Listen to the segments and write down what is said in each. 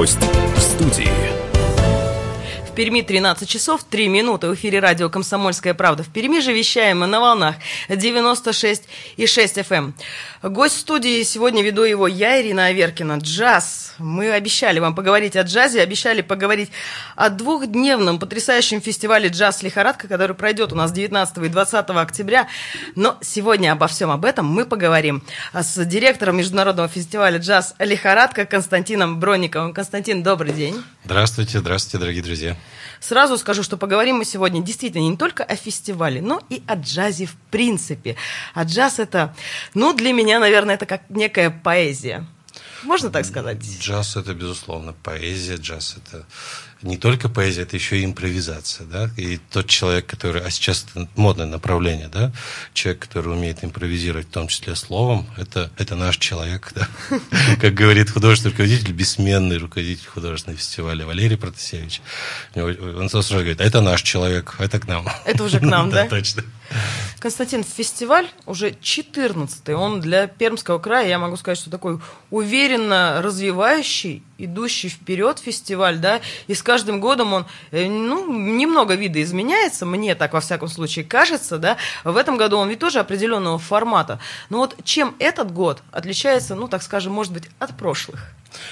Гость в студии. В Перми 13 часов 3 минуты. В эфире радио «Комсомольская правда». В Перми же вещаем мы на волнах 96,6 FM. Гость в студии, сегодня веду его я, Ирина Аверкина. Джаз. Мы обещали вам поговорить о джазе, обещали поговорить о двухдневном потрясающем фестивале «Джаз Лихорадка», который пройдет у нас 19 и 20 октября. Но сегодня обо всем об этом мы поговорим с директором международного фестиваля «Джаз Лихорадка» Константином Бронниковым. Константин, добрый день. Здравствуйте, здравствуйте, дорогие друзья. Сразу скажу, что поговорим мы сегодня действительно не только о фестивале, но и о джазе в принципе. А джаз это, для меня, наверное, это как некая поэзия. Можно так сказать? Джаз – это, безусловно, поэзия. Джаз – это не только поэзия, это еще и импровизация. Да? И тот человек, который… А сейчас это модное направление. Да? Человек, который умеет импровизировать, в том числе словом, это наш человек. Да? Как говорит художественный руководитель, бессменный руководитель художественного фестиваля Валерий Протасевич. Он сразу говорит, это наш человек, это к нам. Это уже к нам, да? Да, точно. Константин, фестиваль уже 14-й. Он для Пермского края, я могу сказать, что такой уверенно развивающий, идущий вперед фестиваль, да, и с каждым годом он, немного видоизменяется, мне так, во всяком случае, кажется, да. В этом году он ведь тоже определенного формата. Но вот чем этот год отличается, так скажем, может быть, от прошлых?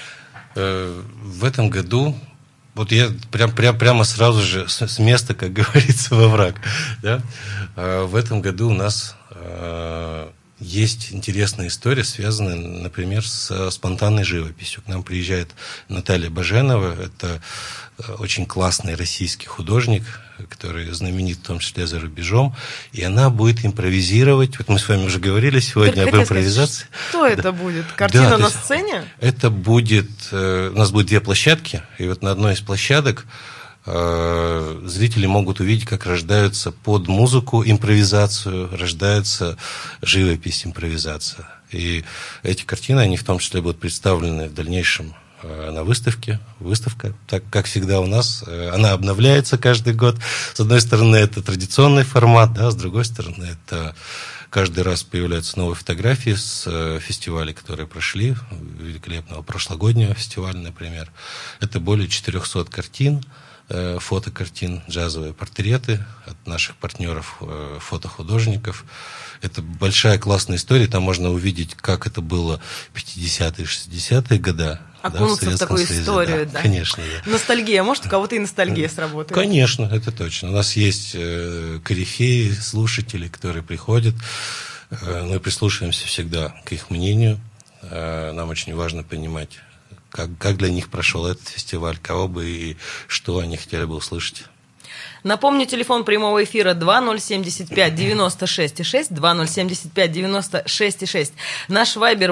В этом году… Вот я прямо сразу же с места, как говорится, во враг. Да? В этом году у нас есть интересная история, связанная, например, с спонтанной живописью. К нам приезжает Наталья Баженова. Это очень классный российский художник, который знаменит в том числе за рубежом. И она будет импровизировать. Вот мы с вами уже говорили сегодня об импровизации. Что это будет? Картина на сцене? Это будет… У нас будет 2 площадки. И вот на одной из площадок зрители могут увидеть, как рождаются под музыку импровизацию, рождается живопись импровизация. И эти картины, они в том числе будут представлены в дальнейшем на выставке. Выставка, так как всегда у нас, она обновляется каждый год. С одной стороны, это традиционный формат, да, с другой стороны, это каждый раз появляются новые фотографии с фестивалей, которые прошли, великолепного прошлогоднего фестиваля, например. Это более 400 картин, фотокартин, джазовые портреты от наших партнеров, фотохудожников. Это большая классная история, там можно увидеть, как это было в 50-е, 60-е годы. Окунуться в такую историю, да. Конечно, да. Ностальгия, может, у кого-то и ностальгия сработает? Конечно, это точно. У нас есть корифеи, слушатели, которые приходят. Мы прислушиваемся всегда к их мнению. Нам очень важно понимать, как для них прошел этот фестиваль, кого бы и что они хотели бы услышать. Напомню, телефон прямого эфира 2075-96-6, 2075-96-6. Наш вайбер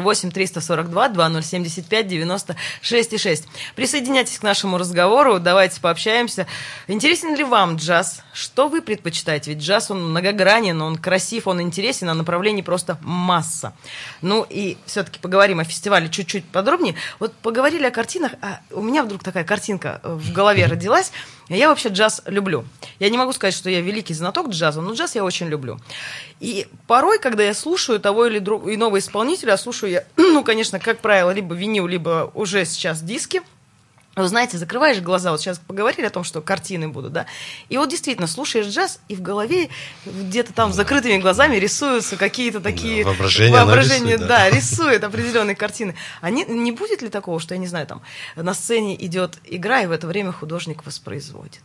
8-342-2075-96-6. Присоединяйтесь к нашему разговору, давайте пообщаемся. Интересен ли вам джаз? Что вы предпочитаете? Ведь джаз, он многогранен, он красив, он интересен, а направлений просто масса. И все-таки поговорим о фестивале чуть-чуть подробнее. Вот поговорили о картинах, а у меня вдруг такая картинка в голове родилась. Я вообще джаз люблю. Я не могу сказать, что я великий знаток джаза, но джаз я очень люблю. И порой, когда я слушаю того или иного исполнителя, слушаю я, конечно, как правило, либо винил, либо уже сейчас диски. Вы знаете, закрываешь глаза, вот сейчас поговорили о том, что картины будут, да, и вот действительно слушаешь джаз, и в голове где-то там с закрытыми глазами рисуются какие-то такие… Воображение рисует, да, рисует определенные картины. А не будет ли такого, что, я не знаю, там на сцене идет игра, и в это время художник воспроизводит?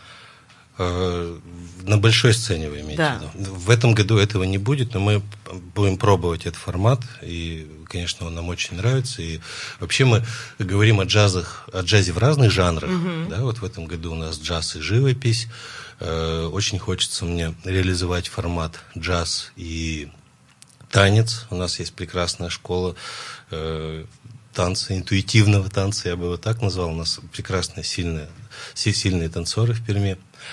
На большой сцене вы имеете в виду? В этом году этого не будет, но мы будем пробовать этот формат, и, конечно, он нам очень нравится. И вообще мы говорим о джазе в разных жанрах. Да, вот в этом году у нас джаз и живопись. Очень хочется мне реализовать формат джаз и танец. У нас есть прекрасная школа танца, интуитивного танца, я бы его так назвал. У нас прекрасные, сильные танцоры в Перми.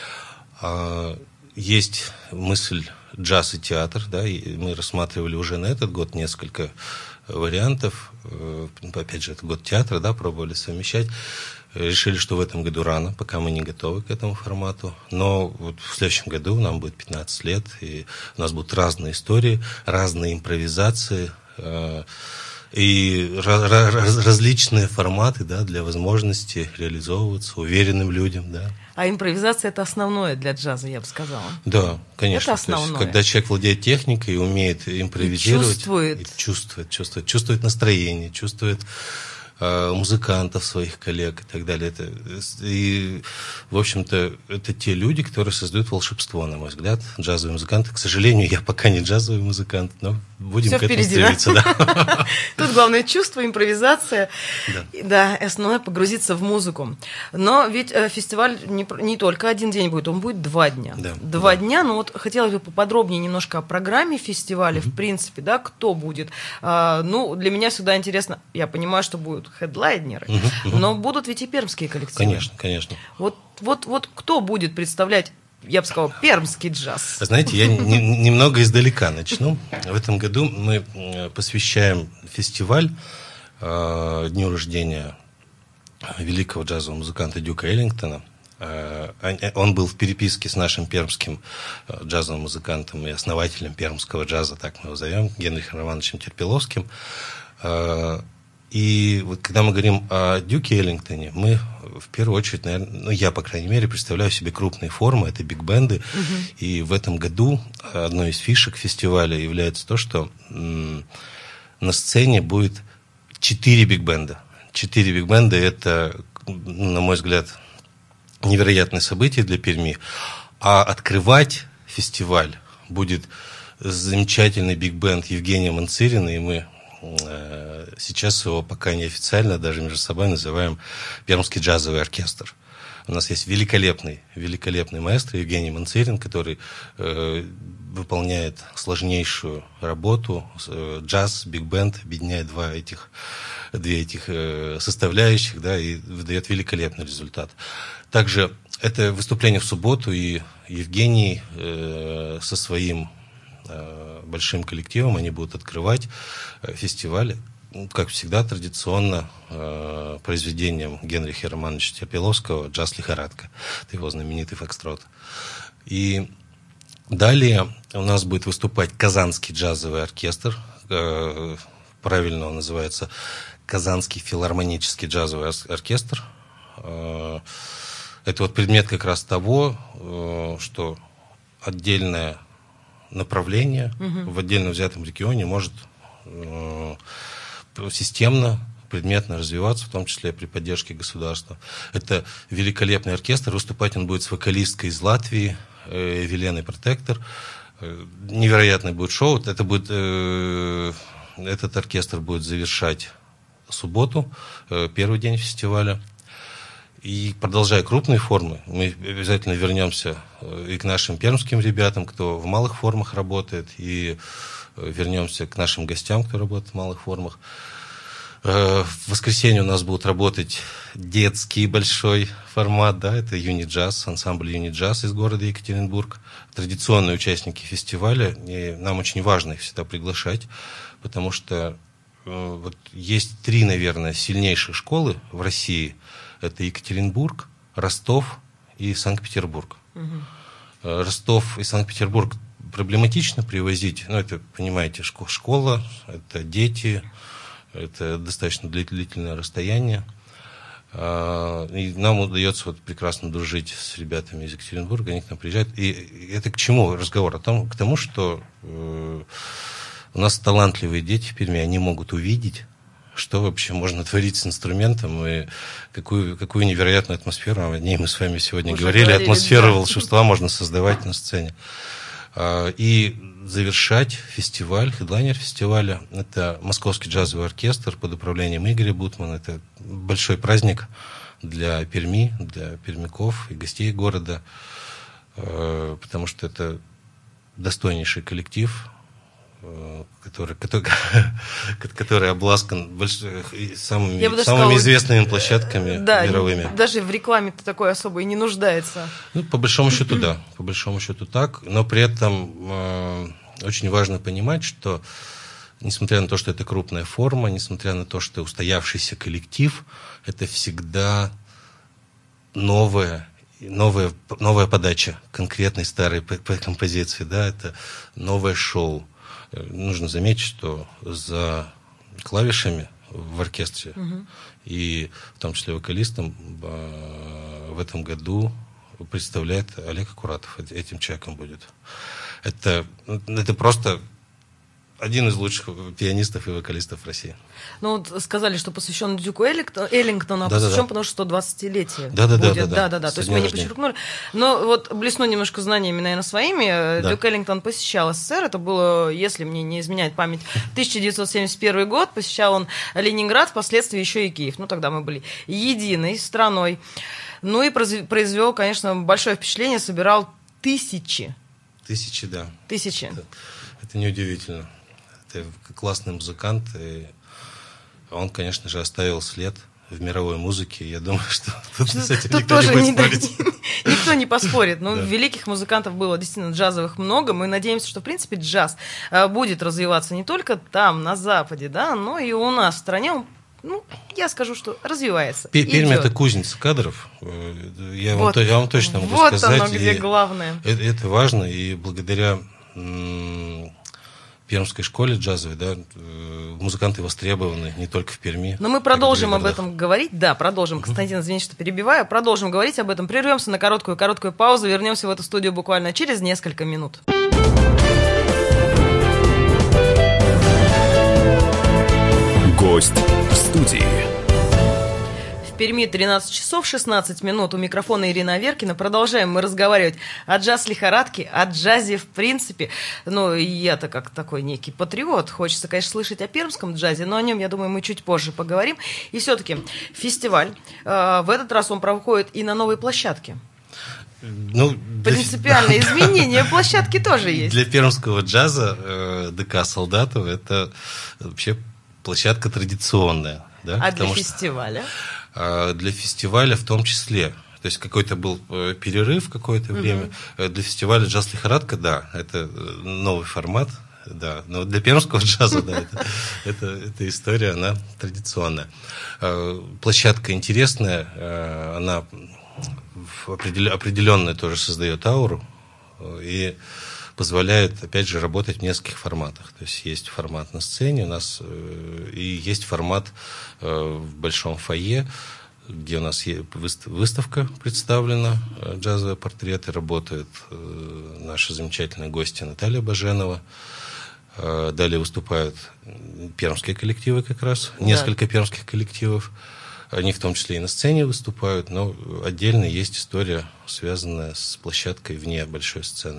Есть мысль джаз и театр, да, и мы рассматривали уже на этот год несколько вариантов. Опять же, это год театра, да, пробовали совмещать. Решили, что в этом году рано, пока мы не готовы к этому формату. Но вот в следующем году нам будет 15 лет, и у нас будут разные истории, разные импровизации. и различные форматы, да, для возможности реализовываться уверенным людям, да. А импровизация – это основное для джаза, я бы сказала. Да, конечно. Это основное. То есть, когда человек владеет техникой и умеет импровизировать, чувствует настроение, чувствует музыкантов, своих коллег и так далее. И, в общем-то, это те люди, которые создают волшебство, на мой взгляд, джазовые музыканты. К сожалению, я пока не джазовый музыкант, но будем всё к этому впереди, стремиться. Да? Тут главное чувство, импровизация. Да, основное погрузиться в музыку. Но ведь фестиваль не только один день будет, он будет 2 дня. Да. 2 дня, но вот хотелось бы поподробнее немножко о программе фестиваля, в принципе, да, кто будет. Ну, для меня всегда интересно, я понимаю, что будут хедлайнеры, но будут ведь и пермские коллективы. Конечно, конечно. Вот кто будет представлять, я бы сказала, пермский джаз? Знаете, я немного издалека начну. В этом году мы посвящаем фестиваль дню рождения великого джазового музыканта Дюка Эллингтона. Он был в переписке с нашим пермским джазовым музыкантом и основателем пермского джаза, так мы его зовем, Генрихом Романовичем Терпеловским. И вот когда мы говорим о Дюке Эллингтоне, мы в первую очередь, наверное, ну, я, по крайней мере, представляю себе крупные формы, это биг-бенды. И в этом году одной из фишек фестиваля является то, что на сцене будет 4 биг-бенда. 4 биг-бенда – это, на мой взгляд, невероятное событие для Перми. А открывать фестиваль будет замечательный биг-бенд Евгения Манцирина, и мы сейчас его пока неофициально даже между собой называем Пермский джазовый оркестр. У нас есть великолепный маэстро Евгений Манцирин, который выполняет сложнейшую работу. Джаз, биг-бенд объединяет две этих составляющих, да, и выдает великолепный результат. Также это выступление в субботу, и Евгений со своим большим коллективом, они будут открывать фестиваль, как всегда, традиционно произведением Генриха Романовича Терпеловского «Джаз Лихорадка». Это его знаменитый фокстрот. И далее у нас будет выступать Казанский джазовый оркестр. Правильно он называется Казанский филармонический джазовый оркестр. Это вот предмет как раз того, что отдельное направление в отдельно взятом регионе может системно, предметно развиваться, в том числе при поддержке государства. Это великолепный оркестр. Выступать он будет с вокалисткой из Латвии, Веленой Протектор. Невероятное будет шоу. Этот оркестр будет завершать субботу, первый день фестиваля. И продолжая крупные формы, мы обязательно вернемся и к нашим пермским ребятам, кто в малых формах работает, и вернемся к нашим гостям, кто работает в малых формах. В воскресенье у нас будут работать детский большой формат, да, это юни-джаз, ансамбль юни-джаз из города Екатеринбург, традиционные участники фестиваля, и нам очень важно их всегда приглашать, потому что вот есть 3, наверное, сильнейших школы в России. Это Екатеринбург, Ростов и Санкт-Петербург. Ростов и Санкт-Петербург проблематично привозить. Ну, это, понимаете, школа, это дети, это достаточно длительное расстояние. И нам удается вот прекрасно дружить с ребятами из Екатеринбурга, они к нам приезжают. И это к чему разговор? К тому, что у нас талантливые дети в Перми, они могут увидеть, что вообще можно творить с инструментом, и какую невероятную атмосферу, о ней мы с вами сегодня говорили, атмосферу волшебства можно создавать на сцене. И завершать фестиваль, хедлайнер фестиваля, это Московский джазовый оркестр под управлением Игоря Бутмана. Это большой праздник для Перми, для пермяков и гостей города, потому что это достойнейший коллектив, который обласкан самыми известными площадками мировыми. Даже в рекламе-то такой особо и не нуждается. Ну, по большому счету, да. По большому счету так. Но при этом очень важно понимать, что несмотря на то, что это крупная форма, несмотря на то, что устоявшийся коллектив, это всегда новая подача конкретной старой композиции. Да? Это новое шоу. Нужно заметить, что за клавишами в оркестре, и в том числе вокалистом в этом году представляет Олег Аккуратов. Этим человеком будет. Это просто один из лучших пианистов и вокалистов России. Ну, вот сказали, что посвящен Дюку Эллингтону, посвящен, потому что 120-летие будет. Да. То есть мы не подчеркнули. Но вот блесну немножко знаниями, наверное, своими. Дюк Эллингтон посещал СССР. Это было, если мне не изменяет память, 1971 год. Посещал он Ленинград, впоследствии еще и Киев. Ну, тогда мы были единой страной. Ну, и произвел, конечно, большое впечатление. Собирал тысячи. Да. Тысячи. Это неудивительно. Это классный музыкант, и он, конечно же, оставил след в мировой музыке. Я думаю, что тут с этим никто не будет спорить. Никто не поспорит. Ну, великих музыкантов было действительно джазовых много. Мы надеемся, что, в принципе, джаз будет развиваться не только там, на Западе, да, но и у нас в стране. Он, ну, я скажу, что развивается. Пермь — это кузница кадров. Я вам точно могу сказать. Вот оно, где главное. Это важно, и благодаря Пермской школе джазовой, да, музыканты востребованы не только в Перми. Но мы продолжим об этом говорить. Да, продолжим. Константин, извините, что перебиваю. Продолжим говорить об этом. Прервемся на короткую паузу. Вернемся в эту студию буквально через несколько минут. Гость в студии. В Перми 13 часов 16 минут. У микрофона Ирина Аверкина. Продолжаем мы разговаривать о джаз-лихорадке, о джазе в принципе. Ну, я-то как такой некий патриот. Хочется, конечно, слышать о пермском джазе, но о нем, я думаю, мы чуть позже поговорим. И все-таки фестиваль. В этот раз он проходит и на новой площадке. Ну, принципиальные изменения площадки тоже есть. Для пермского джаза ДК «Солдатов» это вообще площадка традиционная. Да? А для фестиваля? Для фестиваля в том числе. То есть какой-то был перерыв какое-то время. Для фестиваля «Джаз-лихорадка», да, это новый формат. Да, но для пермского джаза, да, эта история, она традиционная. Площадка интересная, она определенную тоже создает ауру и позволяет, опять же, работать в нескольких форматах. То есть есть формат на сцене у нас и есть формат в большом фойе, где у нас выставка представлена, джазовые портреты, работают наши замечательные гости Наталья Баженова. Далее выступают пермские коллективы как раз, несколько пермских коллективов. Они в том числе и на сцене выступают, но отдельно есть история, связанная с площадкой вне большой сцены.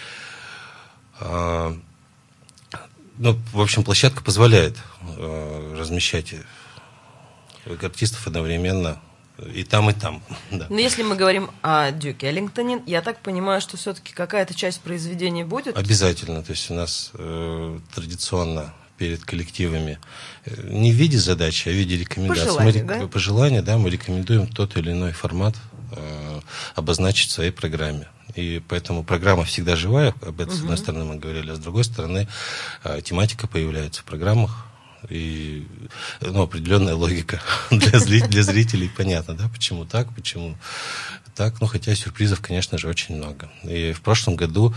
Ну, в общем, площадка позволяет размещать артистов одновременно и там, и там. Да. Но если мы говорим о Дюке Эллингтоне, я так понимаю, что все-таки какая-то часть произведения будет? Обязательно. То есть у нас традиционно перед коллективами не в виде задачи, а в виде рекомендаций. Пожелания, да, мы рекомендуем тот или иной формат обозначить в своей программе. И поэтому программа всегда живая, об этом с одной стороны мы говорили, а с другой стороны тематика появляется в программах, и определенная логика для зрителей понятна, да, почему так, почему так, хотя сюрпризов, конечно же, очень много. И в прошлом году,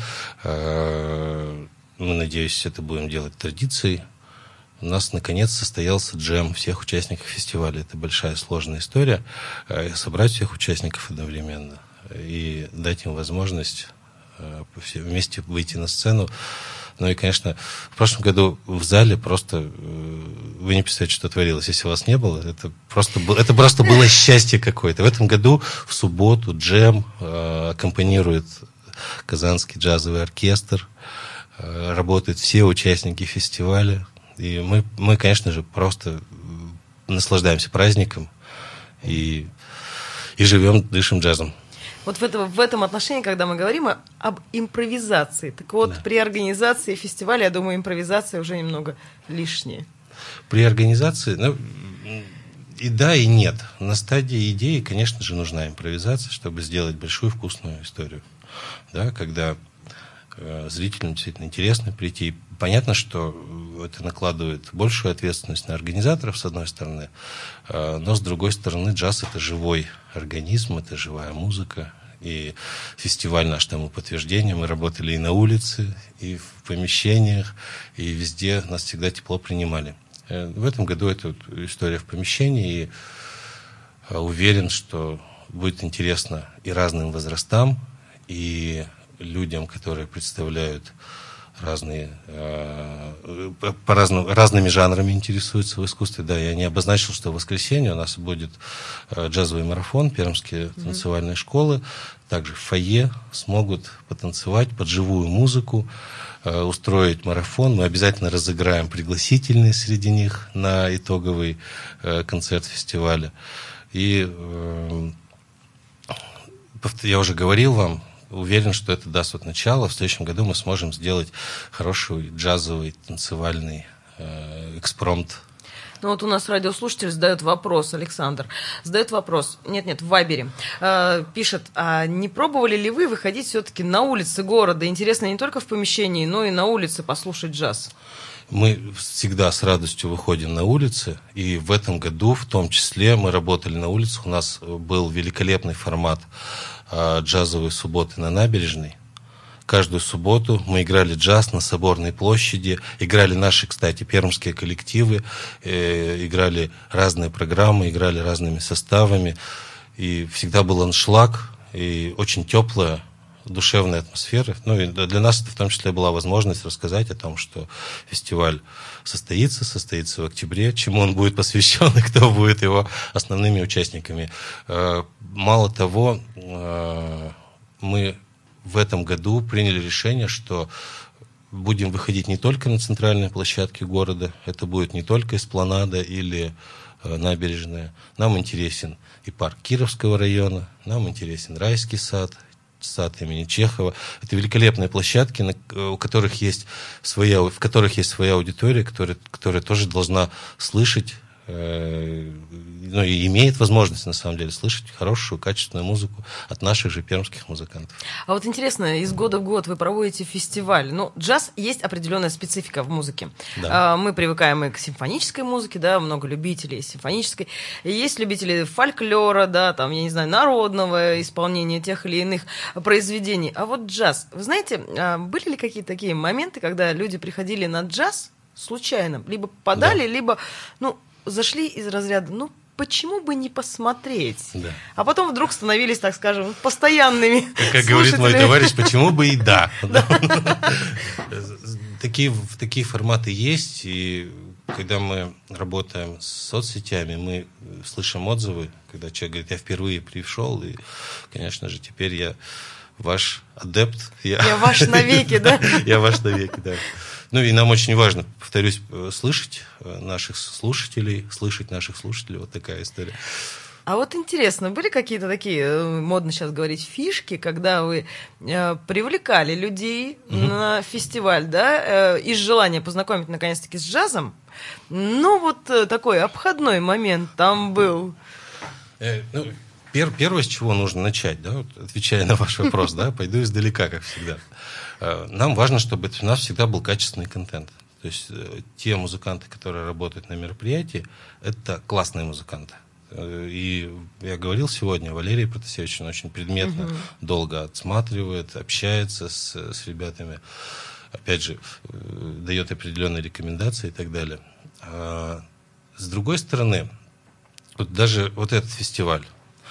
мы, надеюсь, это будем делать традицией, у нас, наконец, состоялся джем всех участников фестиваля. Это большая сложная история, собрать всех участников одновременно и дать им возможность вместе выйти на сцену. Ну и, конечно, в прошлом году в зале просто вы не представляете, что творилось. Если вас не было, это просто было счастье какое-то. В этом году в субботу джем аккомпанирует Казанский джазовый оркестр, работают все участники фестиваля. И мы, конечно же, просто наслаждаемся праздником и живем, дышим джазом. Вот в этом отношении, когда мы говорим об импровизации, так вот, при организации фестиваля, я думаю, импровизация уже немного лишняя. При организации, и да, и нет. На стадии идеи, конечно же, нужна импровизация, чтобы сделать большую вкусную историю. Да, когда зрителям действительно интересно прийти. Понятно, что это накладывает большую ответственность на организаторов, с одной стороны, но с другой стороны, джаз — это живой организм, это живая музыка. И фестиваль наш тому подтверждение. Мы работали и на улице, и в помещениях, и везде нас всегда тепло принимали. В этом году это история в помещении, и уверен, что будет интересно и разным возрастам, и людям, которые представляют разными жанрами интересуются в искусстве. Да, я не обозначил, что в воскресенье у нас будет джазовый марафон, пермские танцевальные школы. Также в фойе смогут потанцевать под живую музыку, устроить марафон. Мы обязательно разыграем пригласительные среди них на итоговый концерт фестиваля. И я уже говорил вам, уверен, что это даст начало. В следующем году мы сможем сделать хороший джазовый танцевальный экспромт. Ну вот у нас радиослушатель задает вопрос, Александр. Задает вопрос, нет, в Вайбере. Пишет, а не пробовали ли вы выходить все-таки на улицы города? Интересно не только в помещении, но и на улице послушать джаз. Мы всегда с радостью выходим на улицы, и в этом году в том числе мы работали на улицах. У нас был великолепный формат джазовой субботы на набережной. Каждую субботу мы играли джаз на Соборной площади, играли наши, кстати, пермские коллективы, играли разные программы, играли разными составами, и всегда был аншлаг, и очень теплая, душевная атмосфера. Ну и для нас это в том числе была возможность рассказать о том, что фестиваль состоится в октябре, чему он будет посвящен и кто будет его основными участниками. Мало того, мы в этом году приняли решение, что будем выходить не только на центральные площадки города, это будет не только эспланада или набережная. Нам интересен и парк Кировского района, нам интересен Райский сад, сад имени Чехова. Это великолепные площадки, в которых есть своя аудитория, которая тоже должна слышать, ну, и имеет возможность, на самом деле, слышать хорошую, качественную музыку от наших же пермских музыкантов. А вот интересно, из года в год вы проводите фестиваль. Ну, джаз есть определенная специфика в музыке. Да. Мы привыкаем и к симфонической музыке, да, много любителей симфонической. И есть любители фольклора, да, там, я не знаю, народного исполнения тех или иных произведений. А вот джаз, вы знаете, были ли какие-то такие моменты, когда люди приходили на джаз случайно, либо попадали, либо, зашли из разряда, почему бы не посмотреть? Да. А потом вдруг становились, так скажем, постоянными Как говорит мой товарищ, почему бы и да. Такие форматы есть, и когда мы работаем с соцсетями, мы слышим отзывы, когда человек говорит, я впервые пришел, и, конечно же, теперь я ваш адепт. Я ваш навеки, да? Я ваш навеки, да. Ну и нам очень важно, повторюсь, слышать наших слушателей, вот такая история. А вот интересно, были какие-то такие, модно сейчас говорить, фишки, когда вы привлекали людей на фестиваль, да, из желания познакомить наконец-таки с джазом? Такой обходной момент там был. Первое, с чего нужно начать, да, вот, отвечая на ваш вопрос, да, пойду издалека, как всегда. Нам важно, чтобы у нас всегда был качественный контент. То есть те музыканты, которые работают на мероприятии, это классные музыканты. И я говорил сегодня, Валерий Протасевич, он очень предметно, долго отсматривает, общается с ребятами, опять же, дает определенные рекомендации и так далее. С другой стороны, вот даже вот этот фестиваль,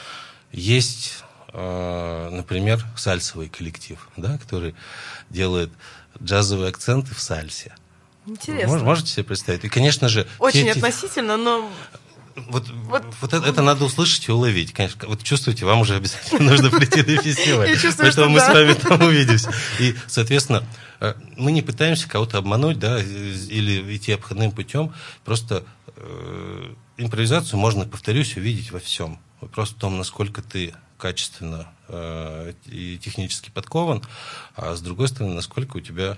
есть, например, сальсовый коллектив, да, который делает джазовые акценты в сальсе. Интересно. Можете себе представить? И, конечно же... Очень относительно, но... Вот это надо услышать и уловить. Конечно, вот чувствуете, вам уже обязательно нужно прийти на фестиваль. Поэтому мы с вами там увидимся. И, соответственно, мы не пытаемся кого-то обмануть, да, или идти обходным путем. Просто импровизацию можно, повторюсь, увидеть во всем. Вопрос в том, насколько ты качественно и технически подкован, а с другой стороны, насколько у тебя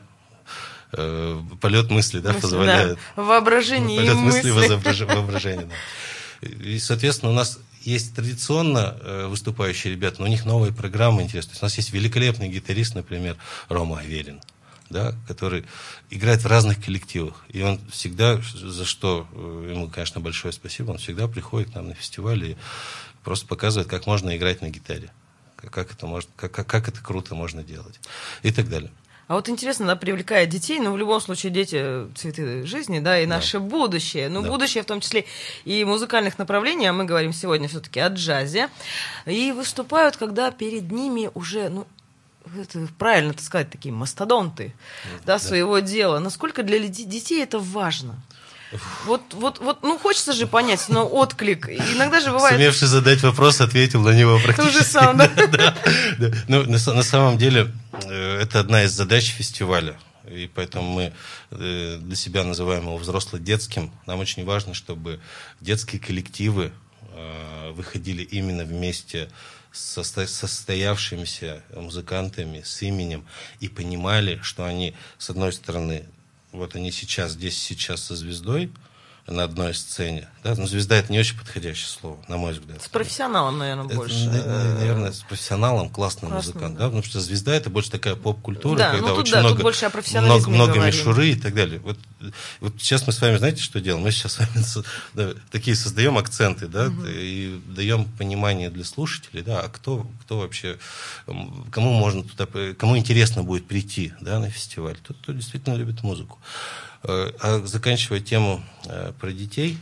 полет мысли, да, позволяет. Да. Воображение полет и мысли. Воображение, да. И, соответственно, у нас есть традиционно выступающие ребята, но у них новые программы интересные. У нас есть великолепный гитарист, например, Рома Аверин, да, который играет в разных коллективах. И он всегда, за что ему, конечно, большое спасибо, он всегда приходит к нам на фестиваль и просто показывает, как можно играть на гитаре, как это круто можно делать и так далее. А вот интересно, да, привлекает детей, но в любом случае дети цветы жизни, да, и наше будущее. Ну, будущее в том числе и музыкальных направлений, а мы говорим сегодня все-таки о джазе. И выступают, когда перед ними уже, ну, это правильно так сказать, такие мастодонты, да, своего дела. Насколько для детей это важно? Вот, ну, хочется же понять, но отклик. Иногда же бывает... Сумевший задать вопрос, ответил на него практически. То же самое, да. Ну, на самом деле, это одна из задач фестиваля. И поэтому мы для себя называем его взросло-детским. Нам очень важно, чтобы детские коллективы выходили именно вместе с состоявшимися музыкантами, с именем, и понимали, что они, с одной стороны, вот они здесь сейчас со звездой на одной сцене. Да? Но звезда — это не очень подходящее слово, на мой взгляд. С профессионалом, наверное, больше. Наверное, с профессионалом, классный музыкант. Да? Потому что звезда — это больше такая поп-культура, да, когда ну, очень много говорим. мишуры и так далее. Вот сейчас мы с вами, знаете, что делаем? Мы сейчас с вами такие создаем акценты, да, и даем понимание для слушателей, да, а кто вообще, кому можно туда, кому интересно будет прийти, да, на фестиваль, тот, кто действительно любит музыку. А заканчивая тему про детей,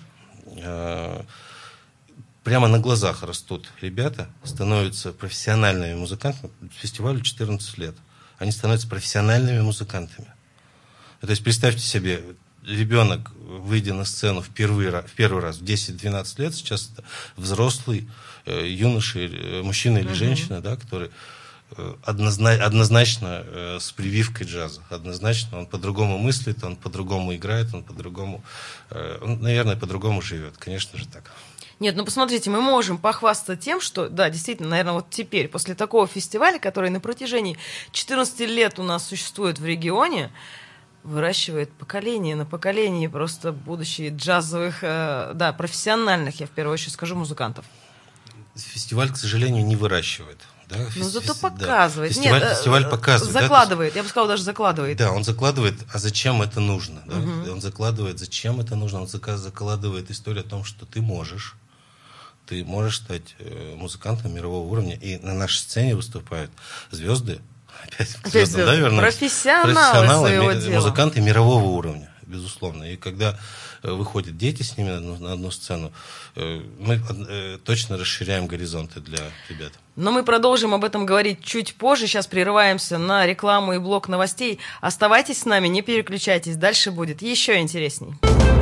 прямо на глазах растут ребята, становятся профессиональными музыкантами. Фестивалю 14 лет. Они становятся профессиональными музыкантами. То есть представьте себе, ребенок, выйдя на сцену в первый раз в 10-12 лет, сейчас это взрослый юноша, мужчина или женщина, да, который однозначно с прививкой джаза. Однозначно он по-другому мыслит, он по-другому играет, он по-другому, наверное, по-другому живет. Конечно же так. Нет, ну посмотрите, мы можем похвастаться тем, что, да, действительно, наверное, вот теперь, после такого фестиваля, который на протяжении 14 лет у нас существует в регионе, выращивает поколение на поколение просто будущих джазовых, да, профессиональных, я в первую очередь скажу, музыкантов. Фестиваль, к сожалению, не выращивает. Да, но зато показывает. Да. Фестиваль показывает. Закладывает, да? Я бы сказала, даже закладывает. Да, он закладывает, а зачем это нужно? Да? Он закладывает, зачем это нужно, он закладывает историю о том, что ты можешь стать музыкантом мирового уровня. И на нашей сцене выступают звезды, опять звезды, да, вернусь? Профессионалы своего дела. Музыканты мирового уровня, безусловно. И когда выходят дети с ними на одну сцену, мы точно расширяем горизонты для ребят. Но мы продолжим об этом говорить чуть позже. Сейчас прерываемся на рекламу и блок новостей. Оставайтесь с нами, не переключайтесь. Дальше будет еще интересней.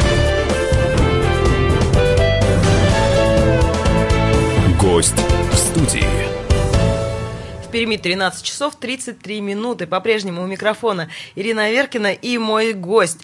Гость в студии. В Перми 13 часов 33 минуты. По-прежнему у микрофона Ирина Аверкина и мой гость,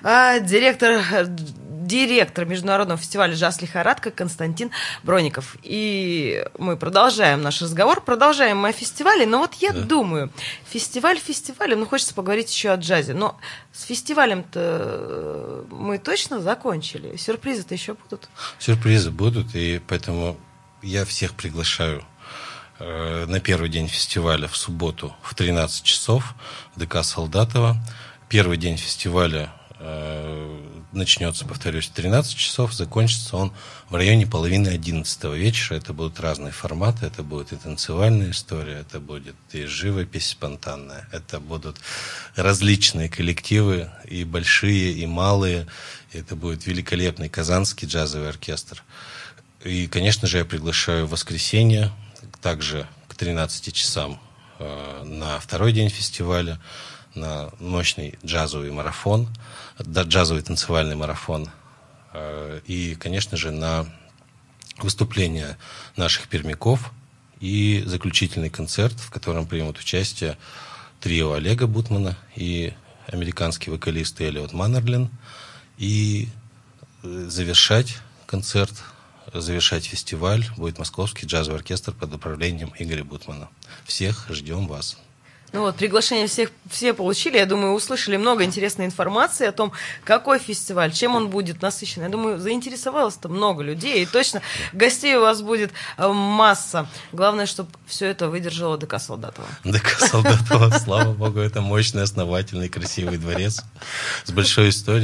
директор Международного фестиваля «Джаз Лихорадка» Константин Бронников. И мы продолжаем наш разговор, продолжаем мы о фестивале. Но вот я думаю, фестиваль фестивалем, ну хочется поговорить еще о джазе. Но с фестивалем-то мы точно закончили? Сюрпризы-то еще будут? Сюрпризы будут, и поэтому я всех приглашаю на первый день фестиваля в субботу в 13 часов в ДК Солдатова. Первый день фестиваля начнется, повторюсь, в 13 часов, закончится он в районе половины 11 вечера. Это будут разные форматы, это будет и танцевальная история, это будет и живопись спонтанная, это будут различные коллективы, и большие, и малые. Это будет великолепный казанский джазовый оркестр. И, конечно же, я приглашаю в воскресенье, также к 13 часам на второй день фестиваля, на мощный джазовый марафон, джазовый танцевальный марафон. И, конечно же, на выступление наших пермяков и заключительный концерт, в котором примут участие трио Олега Бутмана и американский вокалист Эллиот Маннерлин. И завершать концерт, завершать фестиваль будет Московский джазовый оркестр под управлением Игоря Бутмана. Всех ждем вас. Ну вот, приглашение все получили. Я думаю, услышали много интересной информации о том, какой фестиваль, чем он будет насыщен. Я думаю, заинтересовалось-то много людей. И точно гостей у вас будет масса. Главное, чтобы все это выдержало ДК Солдатова. ДК Солдатова, слава богу, это мощный, основательный, красивый дворец с большой историей.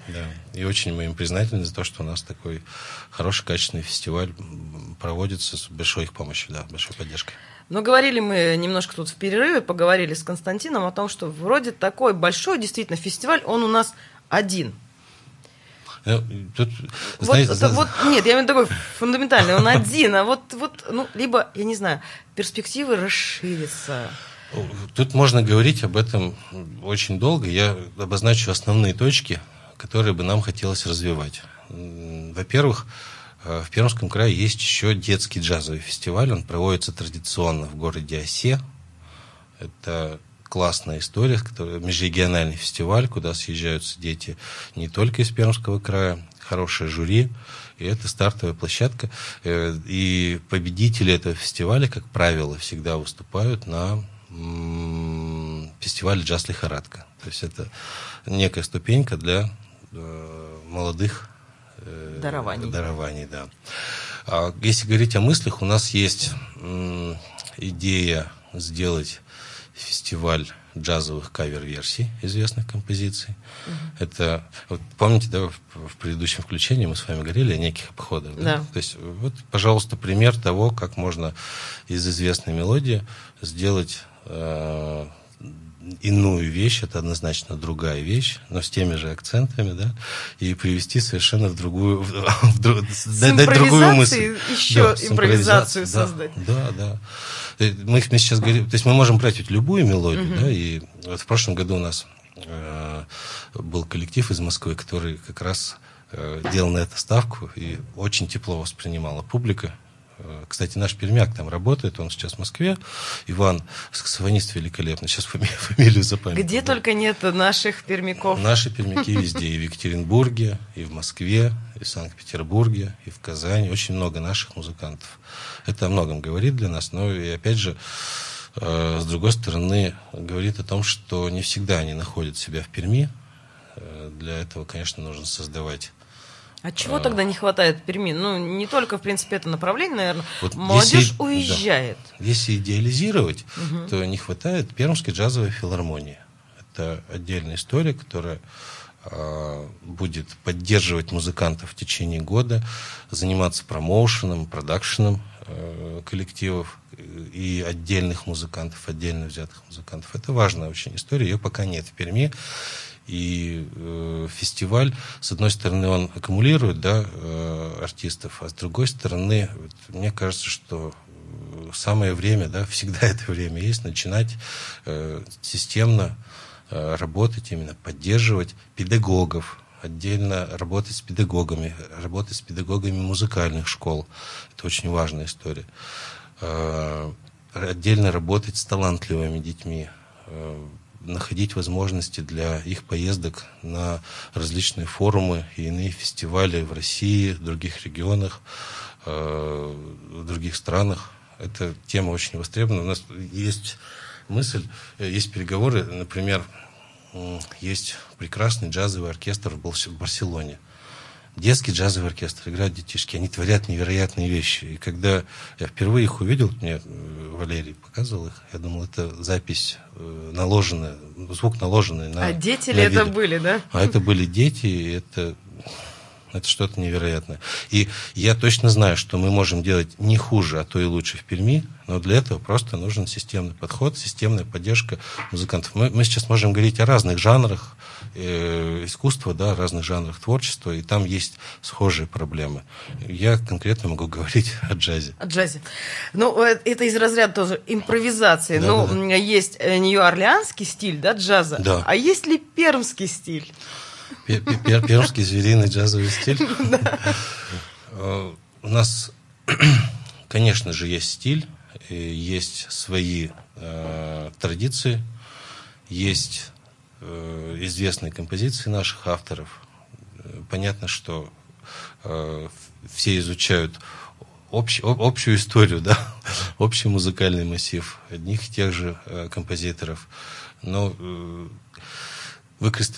Да. И очень мы им признательны за то, что у нас такой хороший, качественный фестиваль проводится с большой их помощью, да, большой поддержкой. Но говорили мы немножко тут в перерыве, поговорили с Константином о том, что вроде такой большой действительно фестиваль, он у нас один. Тут, нет, я имею в виду такой фундаментальный, он один, а либо, я не знаю, перспективы расширятся. Тут можно говорить об этом очень долго. Я обозначу основные точки, которые бы нам хотелось развивать. Во-первых, в Пермском крае есть еще детский джазовый фестиваль. Он проводится традиционно в городе Осе. Это классная история, межрегиональный фестиваль, куда съезжаются дети не только из Пермского края, хорошее жюри. И это стартовая площадка. И победители этого фестиваля, как правило, всегда выступают на фестивале «Джаз Лихорадка». То есть это некая ступенька для молодых дарований, да. Если говорить о мыслях, у нас есть идея сделать фестиваль джазовых кавер-версий известных композиций. Это, вот помните, да, в предыдущем включении мы с вами говорили о неких обходах. Да? То есть, вот, пожалуйста, пример того, как можно из известной мелодии сделать иную вещь, это однозначно другая вещь, но с теми же акцентами, да, и привести совершенно в другую, дать другую мысль. Еще импровизацию создать. Да. Мы сейчас говорим, то есть мы можем брать ведь любую мелодию, да, и вот в прошлом году у нас был коллектив из Москвы, который как раз делал на это ставку и очень тепло воспринимала публика. Кстати, наш пермяк там работает, он сейчас в Москве. Иван, саксофонист великолепный, сейчас фамилию запомнил. Где только нет наших пермяков. Наши пермяки везде, и в Екатеринбурге, и в Москве, и в Санкт-Петербурге, и в Казани. Очень много наших музыкантов. Это о многом говорит для нас, но и опять же, с другой стороны, говорит о том, что не всегда они находят себя в Перми. Для этого, конечно, нужно создавать. А чего тогда не хватает в Перми? Не только, в принципе, это направление, наверное. Вот молодежь уезжает. Да. Если идеализировать, то не хватает Пермской джазовой филармонии. Это отдельная история, которая будет поддерживать музыкантов в течение года, заниматься промоушеном, продакшеном коллективов и отдельных музыкантов, отдельно взятых музыкантов. Это важная очень история, ее пока нет в Перми. И фестиваль, с одной стороны, он аккумулирует, да, артистов, а с другой стороны, мне кажется, что самое время, да, всегда это время есть, начинать системно работать, именно поддерживать педагогов, отдельно работать с педагогами музыкальных школ. Это очень важная история. Отдельно работать с талантливыми детьми, находить возможности для их поездок на различные форумы и иные фестивали в России, в других регионах, в других странах. Эта тема очень востребована. У нас есть мысль, есть переговоры, например, есть прекрасный джазовый оркестр в Барселоне. Детский джазовый оркестр, играют детишки, они творят невероятные вещи. И когда я впервые их увидел, мне Валерий показывал их, я думал, это запись наложенная, звук наложенный на... А дети ли это были, да? А это были дети, и это что-то невероятное. И я точно знаю, что мы можем делать не хуже, а то и лучше в Перми, но для этого просто нужен системный подход, системная поддержка музыкантов. Мы сейчас можем говорить о разных жанрах искусства, да, разных жанрах творчества, и там есть схожие проблемы. Я конкретно могу говорить о джазе. О джазе. Это из разряда тоже импровизации. Да. Есть Нью-Орлеанский стиль, да, джаза. Да. А есть ли пермский стиль? Пермский звериный джазовый стиль. У нас, конечно же, есть стиль, есть свои традиции, есть известные композиции наших авторов. Понятно, что все изучают общую историю, да, общий музыкальный массив одних и тех же композиторов. Но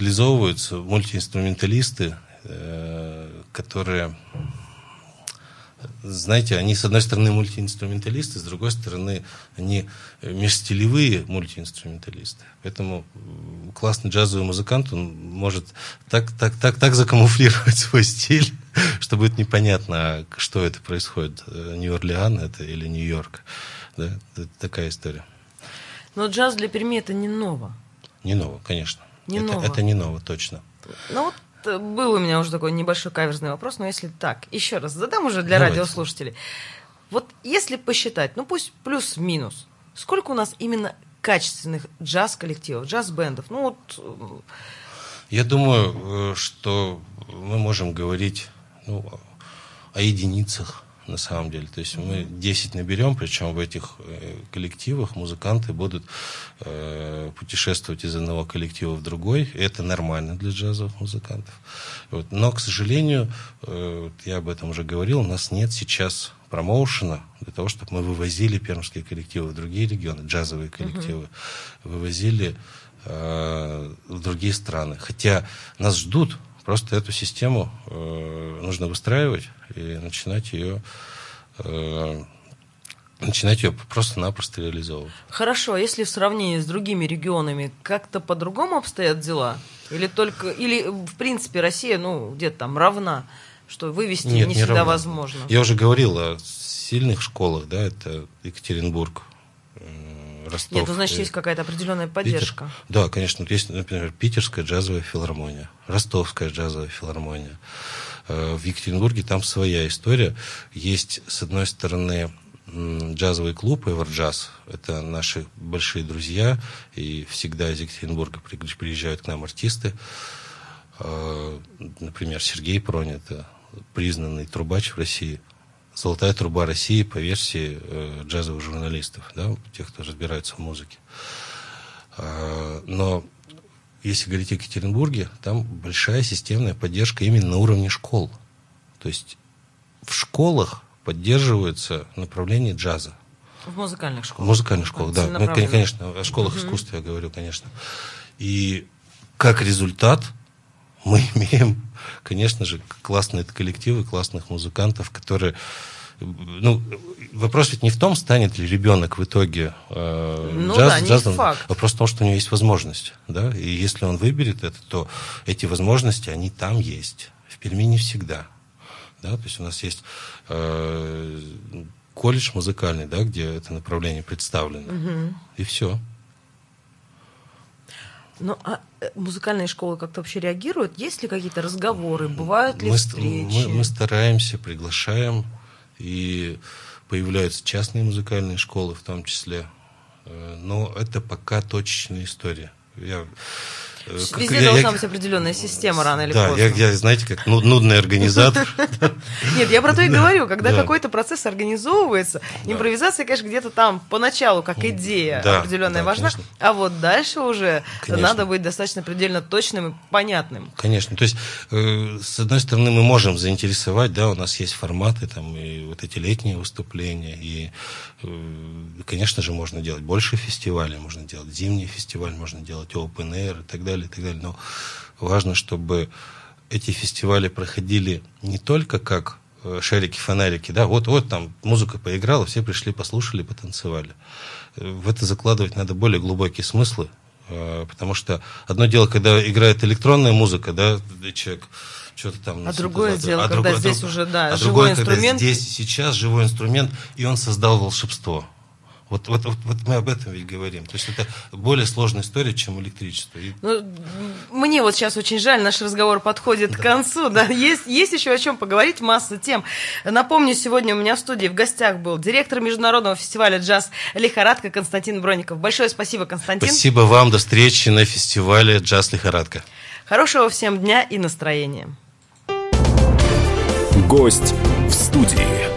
выкристаллизовываются мультиинструменталисты, которые знаете, они, с одной стороны, мультиинструменталисты, с другой стороны, они межстилевые мультиинструменталисты. Поэтому классный джазовый музыкант, он может так закамуфлировать свой стиль, что будет непонятно, что это происходит, Нью-Орлеан это или Нью-Йорк. Да? Это такая история. Но джаз для Перми это не ново. Не ново, конечно. Ново. Это не ново, точно. Ну вот был у меня уже такой небольшой каверзный вопрос, но если так, еще раз задам уже для радиослушателей. Вот если посчитать, ну пусть плюс-минус, сколько у нас именно качественных джаз-коллективов, джаз-бендов? Ну вот... Я думаю, что мы можем говорить о единицах. На самом деле. То есть мы 10 наберем, причем в этих коллективах музыканты будут путешествовать из одного коллектива в другой. И это нормально для джазовых музыкантов. Вот. Но, к сожалению, я об этом уже говорил, у нас нет сейчас промоушена для того, чтобы мы вывозили пермские коллективы в другие регионы, джазовые коллективы, вывозили в другие страны. Хотя нас ждут. Просто эту систему нужно выстраивать и начинать ее просто-напросто реализовывать. Хорошо, а если в сравнении с другими регионами как-то по-другому обстоят дела? Или в принципе Россия, где-то там равна, что вывести не всегда равна. Возможно? Я уже говорил о сильных школах, да, это Екатеринбург, Ростов. Нет, значит, есть какая-то определенная поддержка. Да, конечно. Есть, например, Питерская джазовая филармония, Ростовская джазовая филармония. В Екатеринбурге там своя история. Есть, с одной стороны, джазовый клуб Эверджаз. Это наши большие друзья. И всегда из Екатеринбурга приезжают к нам артисты. Например, Сергей Пронь, это признанный трубач в России. Золотая труба России по версии джазовых журналистов, да, тех, кто разбирается в музыке. Но если говорить о Екатеринбурге, там большая системная поддержка именно на уровне школ. То есть в школах поддерживается направление джаза. В музыкальных школах? В музыкальных школах, да. Ну, конечно, о школах искусства я говорю, конечно. И как результат мы имеем, конечно же, классные коллективы, классных музыкантов, которые... вопрос ведь не в том, станет ли ребенок в итоге джазом. Вопрос в том, что у него есть возможность. Да? И если он выберет это, то эти возможности, они там есть. В Перми не всегда. Да? То есть у нас есть колледж музыкальный, да, где это направление представлено. И все. Ну, а музыкальные школы как-то вообще реагируют? Есть ли какие-то разговоры? Бывают ли встречи? Мы стараемся, приглашаем, и появляются частные музыкальные школы в том числе. Но это пока точечная история. Везде должна быть определенная система рано или поздно. Да, я, знаете, как нудный организатор. Нет, я про то и говорю, когда какой-то процесс организовывается, импровизация, конечно, где-то там поначалу, как идея определенная важна, а вот дальше уже надо быть достаточно предельно точным и понятным. Конечно, то есть, с одной стороны, мы можем заинтересовать, да, у нас есть форматы, там, и вот эти летние выступления, и, конечно же, можно делать больше фестивалей, можно делать зимний фестиваль, можно делать open air и так далее. Но важно, чтобы эти фестивали проходили не только как шарики-фонарики, да, вот там музыка поиграла, все пришли, послушали, потанцевали. В это закладывать надо более глубокие смыслы, потому что одно дело, когда играет электронная музыка, да, человек что-то там... А другое дело, когда здесь уже, да, живой инструмент. Когда здесь сейчас живой инструмент, и он создал волшебство. Вот мы об этом ведь говорим. То есть это более сложная история, чем электричество. Мне вот сейчас очень жаль, наш разговор подходит к концу. Да? Есть еще о чем поговорить, масса тем. Напомню, сегодня у меня в студии в гостях был директор международного фестиваля «Джаз Лихорадка» Константин Бронников. Большое спасибо, Константин. Спасибо вам. До встречи на фестивале «Джаз Лихорадка». Хорошего всем дня и настроения. Гость в студии.